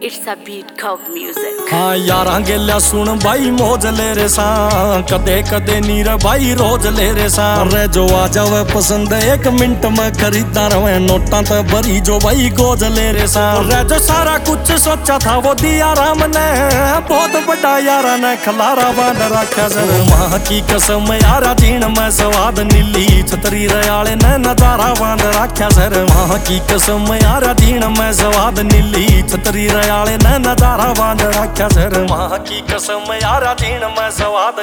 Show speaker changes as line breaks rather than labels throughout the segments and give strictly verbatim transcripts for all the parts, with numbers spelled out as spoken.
It's a beat called music.
हाँ यारा गेल्या सुन भाई मौज ले रे सा कदे कदे नीर भाई रोज ले रे सा रे जो आ जावे पसंद एक मिनट में खरीदा रवे नोटा ते भरी जो भाई गोज ले रे सा रे जो सारा कुछ सोचा था वो दिया राम ने बहुत बड़ा यारा ने खलारा बांध रखा सर माँ की कसम यारा जीण में स्वाद नीली छतरी रयाले ने नजारा बांध रखा सर माँ की कसम यारा जीण में स्वाद नीली छतरी रयाले ने नजारा बांध रखा सर माँ की कसम यारा जीण में स्वाद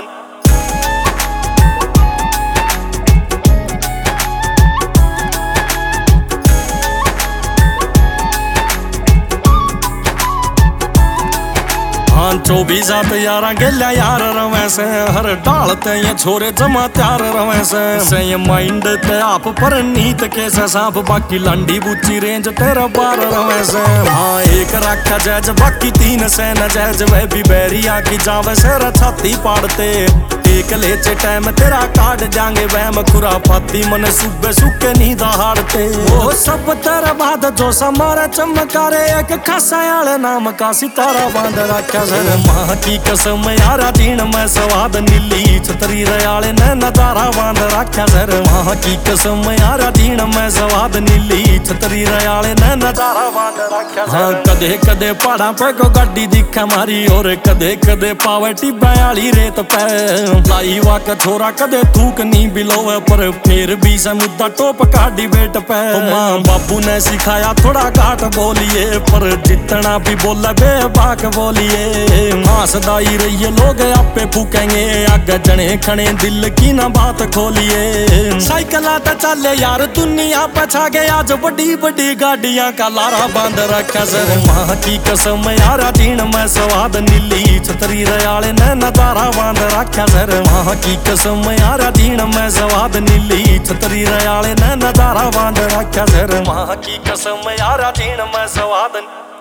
चौबीस सात यारा गेल्या यार रवे से हर डाल ते ये छोरे जमा त्यार रवे से से ये माइंड ते आप पर नीत के से साफ बाकी लांडी बूची रेंज तेरा बार रवे से हाँ एक रखा जैज बाकी तीन से न जैज वे भी बैरिया की जावे से छाती पाड़ते एक लेचे टाइम तेरा काट जाएंगे वहम खुरा फाती मन सुबह सुखे नींद हारते वो सब तेरा बाद जो समारे चमकारे एक खासा याले नाम का सितारा बांध रखा सर माँ की कसम यारा जीण में स्वाद नीली छतरी रयाले ने नजारा बांध रखा सर माँ की कसम यारा जीण में स्वाद नीली छतरी रयाले ने नजारा बांध रखा हाँ कदे कदे पहाड़ा पे को गड्डी दिखा मारी और कदे कदे पावे टिब्बा आली रेत पे लाई वाक छोरा कदे थूक नहीं बिलोवे पर फिर भी से मुद्दा टोप काटी बेट पे माँ बाबू ने सिखाया थोड़ा घाट बोलिए पर जितना भी बोला बेबाक बोलिए हंसदाई रहिए लोग आपे फूकेंगे आगे जने खने दिल की ना बात खोलिए साइकिल आटा चले यार दुनिया पछा गए आज बड़ी बड़ी गाड़ियां का लारा बांध रखा सर माँ की कसम यारा जीण में स्वाद नीली छतरी रयाले ने नजारा बांध रखा सर माँ की कसम यारा जीण में स्वाद नीली छतरी रयाले ने नजारा बांध रखा सर माँ की कसम यारा जीण में स्वाद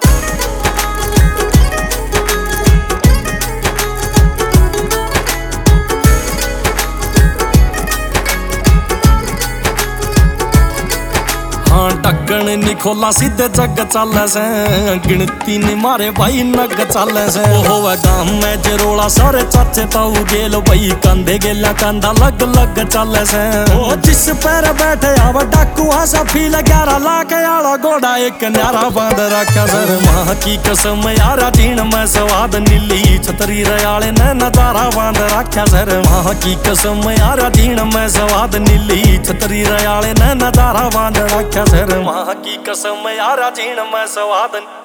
ढक्कन नहीं खोला सीधे जग चल से गिनती नहीं मारे भाई नग चल से होवे गाम में जरोला सारे चाचे ताऊ गेल भाई कंधे गेला कंधा लग लग चल से ओ जिस पैर बैठे आवा डाकू आसा फील ग्यारह लाख आला घोड़ा एक न्यारा बांध रखा सर माँ की कसम यारा जीण में स्वाद नीली छतरी रयाले ने नजारा बांध रखा सर माँ की कसम यारा जीण में स्वाद नीली छतरी रयाले ने नजारा बांध रखा सर माँ की कसम यारा जीण में स्वाद